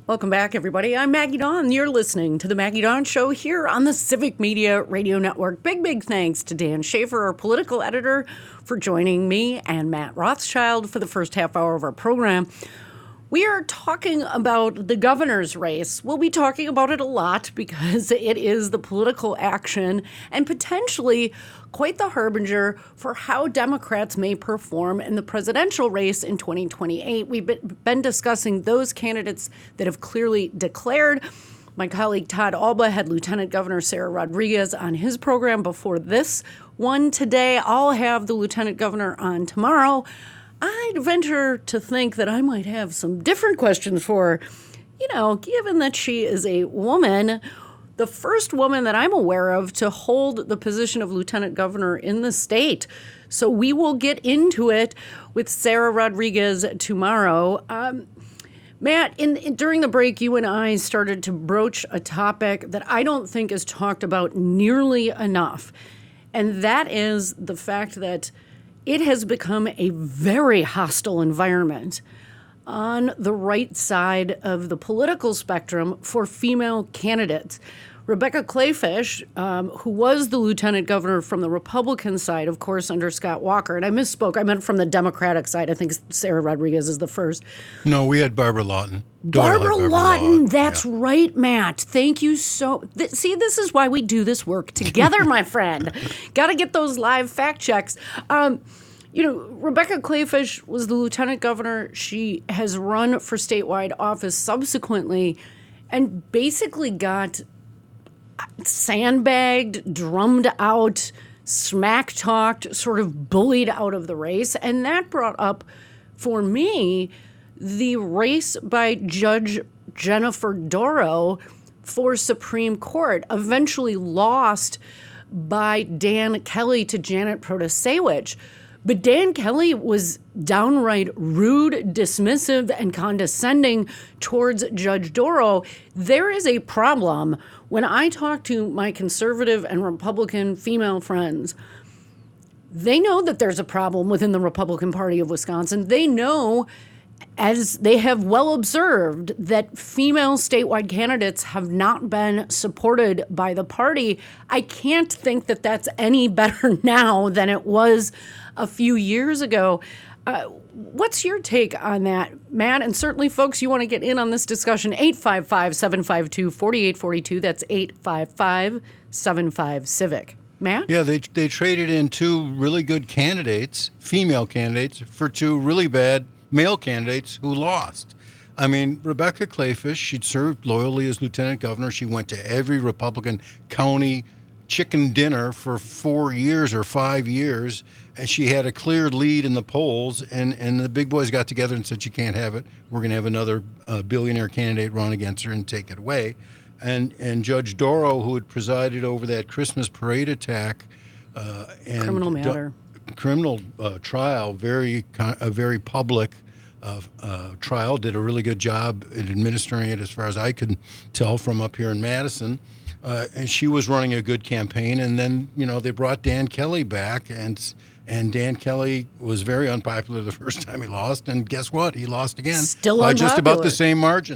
Welcome back, everybody. I'm Maggie Dawn. You're listening to The Maggie Dawn Show here on the Civic Media Radio Network. Big thanks to Dan Schaefer, our political editor, for joining me and Matt Rothschild for the first half hour of our program. We are talking about the governor's race. We'll be talking about it a lot because it is the political action and potentially quite the harbinger for how Democrats may perform in the presidential race in 2028. We've been discussing those candidates that have clearly declared. My colleague Todd Alba had Lieutenant Governor Sarah Rodriguez on his program before this one today. I'll have the Lieutenant Governor on tomorrow. I'd venture to think that I might have some different questions for her, given that she is a woman, the first woman that I'm aware of to hold the position of lieutenant governor in the state. So we will get into it with Sarah Rodriguez tomorrow. Matt, during the break, you and I started to broach a topic that I don't think is talked about nearly enough, and that is the fact that it has become a very hostile environment on the right side of the political spectrum for female candidates. Rebecca Kleefisch, who was the lieutenant governor from the Republican side, of course, under Scott Walker, and I misspoke, I meant from the Democratic side. I think Sarah Rodriguez is the first. No, we had Barbara Lawton. Barbara Lawton, that's right, Matt. Thank you so. See, this is why we do this work together, my friend. Got to get those live fact checks. Rebecca Kleefisch was the lieutenant governor. She has run for statewide office subsequently and basically got sandbagged, drummed out, smack-talked, sort of bullied out of the race. And that brought up, for me, the race by Judge Jennifer Dorow for Supreme Court, eventually lost by Dan Kelly to Janet Protasewicz. But Dan Kelly was downright rude, dismissive, and condescending towards Judge Dorow. There is a problem. When I talk to my conservative and Republican female friends, they know that there's a problem within the Republican Party of Wisconsin. They know, as they have well observed, that female statewide candidates have not been supported by the party. I can't think that that's any better now than it was a few years ago. What's your take on that, Matt? And certainly, folks, you want to get in on this discussion, 855-752-4842. That's 855-75-CIVIC. Matt? Yeah, they traded in two really good candidates, female candidates, for two really bad male candidates who lost. I mean, Rebecca Kleefisch, she'd served loyally as lieutenant governor. She went to every Republican county chicken dinner for 4 years or 5 years, and she had a clear lead in the polls, and the big boys got together and said, you can't have it. We're going to have another billionaire candidate run against her and take it away. And Judge Dorow, who had presided over that Christmas parade attack, and criminal matter. Criminal trial, a very public trial, did a really good job at administering it as far as I could tell from up here in Madison. And she was running a good campaign. And then, they brought Dan Kelly back, and Dan Kelly was very unpopular the first time he lost. And guess what? He lost again. Still by unpopular. Just about the same margin.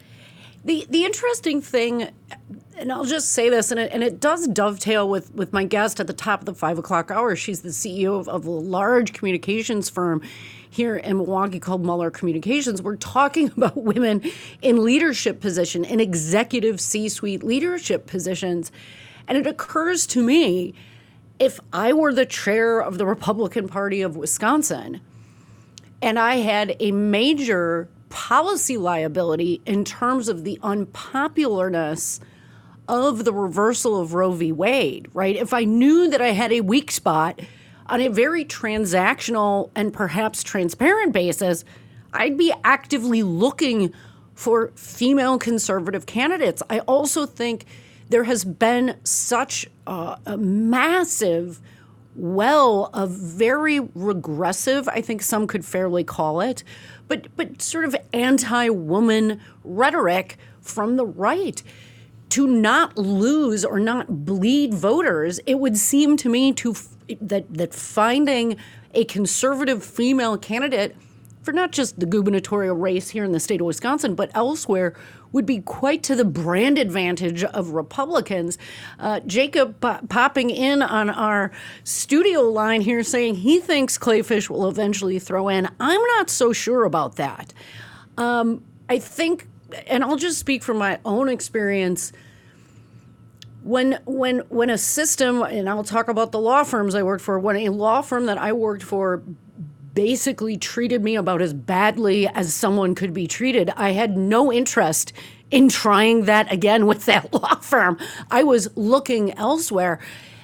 The interesting thing, and I'll just say this, and it does dovetail with my guest at the top of the 5 o'clock hour. She's the CEO of a large communications firm here in Milwaukee called Muller Communications. We're talking about women in leadership position, in executive C-suite leadership positions. And it occurs to me, if I were the chair of the Republican Party of Wisconsin and I had a major policy liability in terms of the unpopularness of the reversal of Roe v. Wade, right? If I knew that I had a weak spot on a very transactional and perhaps transparent basis, I'd be actively looking for female conservative candidates. I also think there has been such a massive well of very regressive, I think some could fairly call it, but sort of anti-woman rhetoric from the right. To not lose or not bleed voters, it would seem to me that finding a conservative female candidate for not just the gubernatorial race here in the state of Wisconsin, but elsewhere, would be quite to the brand advantage of Republicans. Jacob popping in on our studio line here saying he thinks Kleefisch will eventually throw in. I'm not so sure about that. I think, and I'll just speak from my own experience, when a system, and I'll talk about the law firms I worked for, when a law firm that I worked for basically treated me about as badly as someone could be treated, I had no interest in trying that again with that law firm. I was looking elsewhere.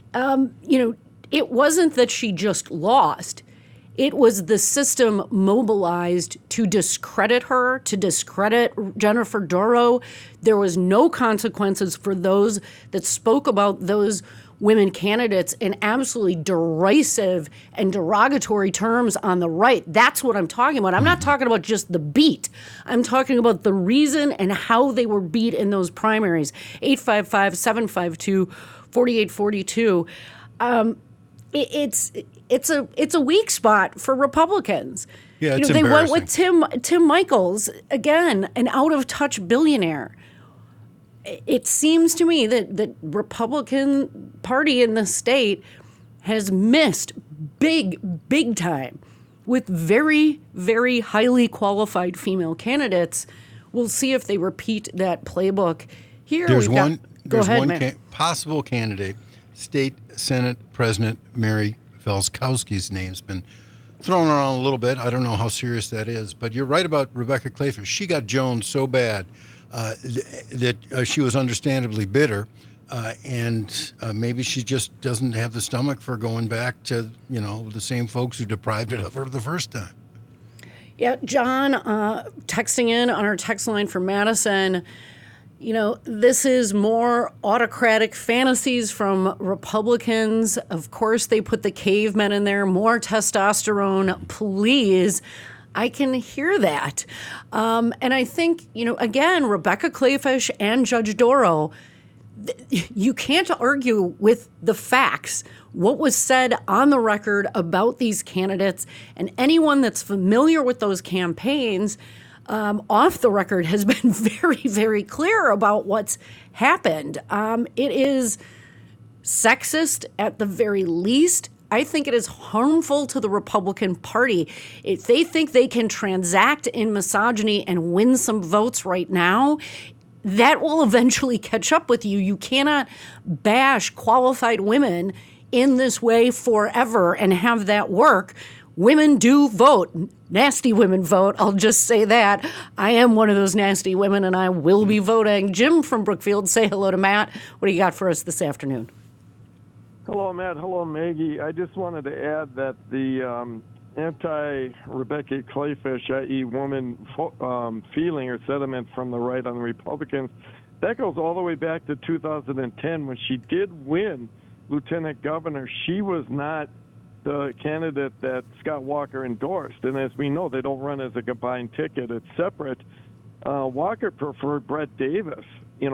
It wasn't that she just lost. It was the system mobilized to discredit her, to discredit Jennifer Dorow. There was no consequences for those that spoke about those women candidates in absolutely derisive and derogatory terms on the right. That's what I'm talking about. I'm not talking about just the beat. I'm talking about the reason and how they were beat in those primaries. 855-752-4842. It's a weak spot for Republicans. Yeah, it's they went embarrassing. with Tim Michels, again, an out-of-touch billionaire. It seems to me that the Republican Party in the state has missed big time with very, very highly qualified female candidates. We'll see if they repeat that playbook here. There's one Matt. possible candidate, State Senate President Mary Felskowski's name's been thrown around a little bit. I don't know how serious that is, but you're right about Rebecca Kleefisch. She got Jones so bad that she was understandably bitter, and maybe she just doesn't have the stomach for going back to the same folks who deprived it of her the first time. Yeah, John, texting in on our text line for Madison. This is more autocratic fantasies from Republicans. Of course, they put the cavemen in there. More testosterone, please. I can hear that. And I think, again, Rebecca Kleefisch and Judge Dorow, you can't argue with the facts. What was said on the record about these candidates, and anyone that's familiar with those campaigns off the record has been very, very clear about what's happened. It is sexist at the very least. I think it is harmful to the Republican Party. If they think they can transact in misogyny and win some votes right now, that will eventually catch up with you. You cannot bash qualified women in this way forever and have that work. Women do vote. Nasty women vote. I'll just say that. I am one of those nasty women, and I will be voting. Jim from Brookfield, say hello to Matt. What do you got for us this afternoon? Hello, Matt. Hello, Maggie. I just wanted to add that the anti-Rebecca Kleefisch, i.e. woman feeling or sentiment from the right on the Republicans, that goes all the way back to 2010 when she did win lieutenant governor. She was not the candidate that Scott Walker endorsed. And as we know, they don't run as a combined ticket. It's separate. Walker preferred Brett Davis,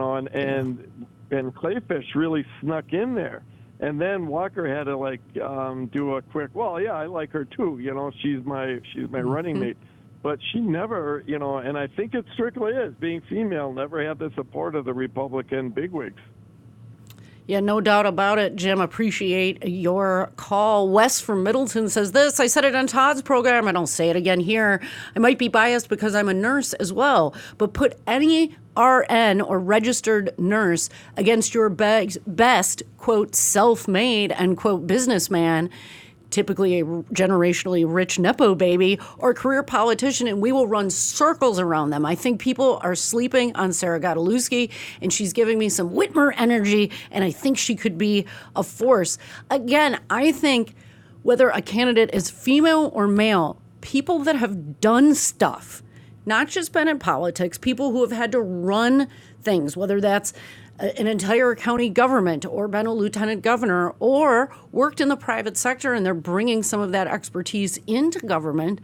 and Kleefisch really snuck in there. And then Walker had to do a quick, well, yeah, I like her too. She's my running mate. But she never, and I think it strictly is, being female, never had the support of the Republican bigwigs. Yeah, no doubt about it, Jim. Appreciate your call. Wes from Middleton says this. I said it on Todd's program, and I'll say it again here. I might be biased because I'm a nurse as well, but put any RN or registered nurse against your best, quote, self-made, end quote, businessman, typically a generationally rich Nepo baby, or career politician, and we will run circles around them. I think people are sleeping on Sarah Godlewski, and she's giving me some Whitmer energy, and I think she could be a force. Again, I think whether a candidate is female or male, people that have done stuff, not just been in politics, people who have had to run things, whether that's an entire county government or been a lieutenant governor or worked in the private sector, and they're bringing some of that expertise into government,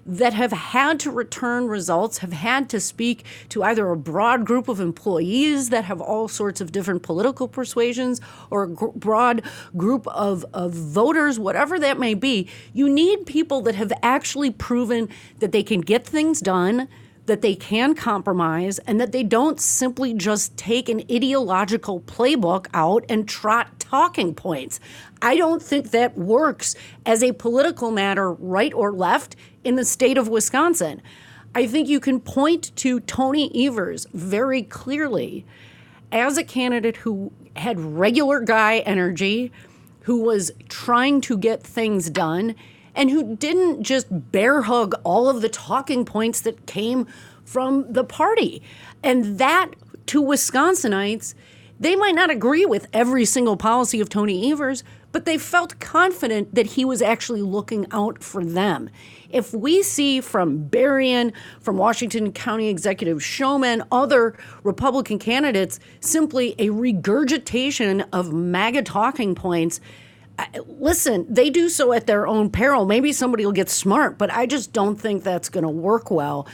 that have had to return results, have had to speak to either a broad group of employees that have all sorts of different political persuasions or a broad group of voters, whatever that may be. You need people that have actually proven that they can get things done, that they can compromise, and that they don't simply just take an ideological playbook out and trot talking points. I don't think that works as a political matter, right or left, in the state of Wisconsin. I think you can point to Tony Evers very clearly as a candidate who had regular guy energy, who was trying to get things done, and who didn't just bear hug all of the talking points that came from the party. And that, to Wisconsinites, they might not agree with every single policy of Tony Evers, but they felt confident that he was actually looking out for them. If we see from Berrien, from Washington County Executive Showman, other Republican candidates, simply a regurgitation of MAGA talking points, listen, they do so at their own peril. Maybe somebody will get smart, but I just don't think that's going to work well.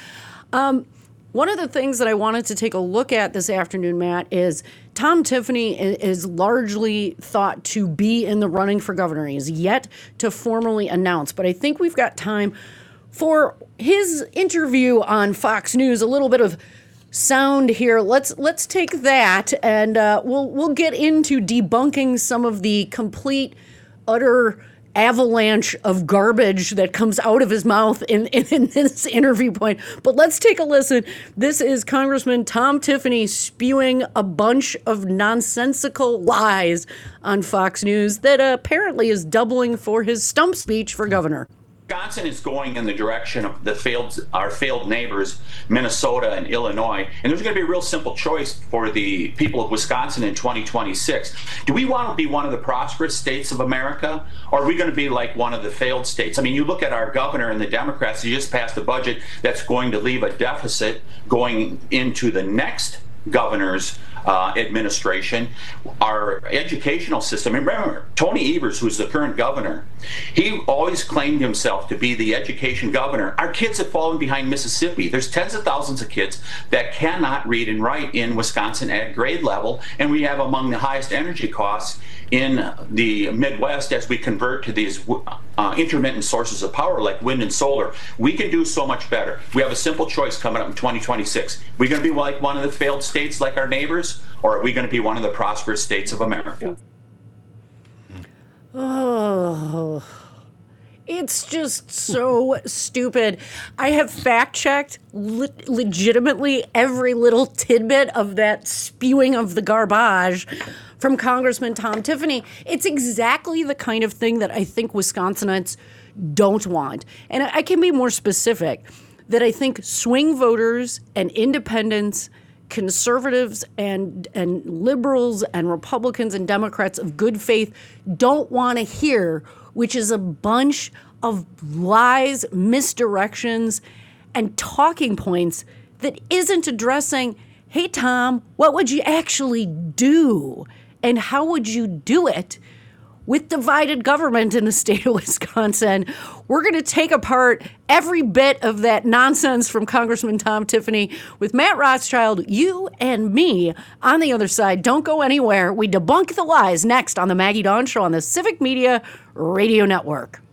One of the things that I wanted to take a look at this afternoon, Matt, is Tom Tiffany is largely thought to be in the running for governor. He is yet to formally announce, but I think we've got time for his interview on Fox News. A little bit of sound here. Let's take that, and we'll get into debunking some of the complete, utter avalanche of garbage that comes out of his mouth in this interview point. But let's take a listen. This is Congressman Tom Tiffany spewing a bunch of nonsensical lies on Fox News that apparently is doubling for his stump speech for governor. Wisconsin is going in the direction of our failed neighbors, Minnesota and Illinois, and there's going to be a real simple choice for the people of Wisconsin in 2026. Do we want to be one of the prosperous states of America, or are we going to be like one of the failed states? I mean, you look at our governor and the Democrats, he just passed a budget that's going to leave a deficit going into the next governor's administration. Our educational system, and remember, Tony Evers, who's the current governor, he always claimed himself to be the education governor. Our kids have fallen behind Mississippi. There's tens of thousands of kids that cannot read and write in Wisconsin at grade level, and we have among the highest energy costs in the Midwest as we convert to these intermittent sources of power like wind and solar. We can do so much better. We have a simple choice coming up in 2026. We're going to be like one of the failed states like our neighbors, or are we going to be one of the prosperous states of America? Oh, it's just so stupid. I have fact-checked legitimately every little tidbit of that spewing of the garbage from Congressman Tom Tiffany. It's exactly the kind of thing that I think Wisconsinites don't want. And I can be more specific, that I think swing voters and independents, conservatives and liberals and Republicans and Democrats of good faith don't want to hear, which is a bunch of lies, misdirections, and talking points that isn't addressing, hey, Tom, what would you actually do? And how would you do it with divided government in the state of Wisconsin? We're going to take apart every bit of that nonsense from Congressman Tom Tiffany with Matt Rothschild, you and me on the other side. Don't go anywhere. We debunk the lies next on the Maggie Dawn Show on the Civic Media Radio Network.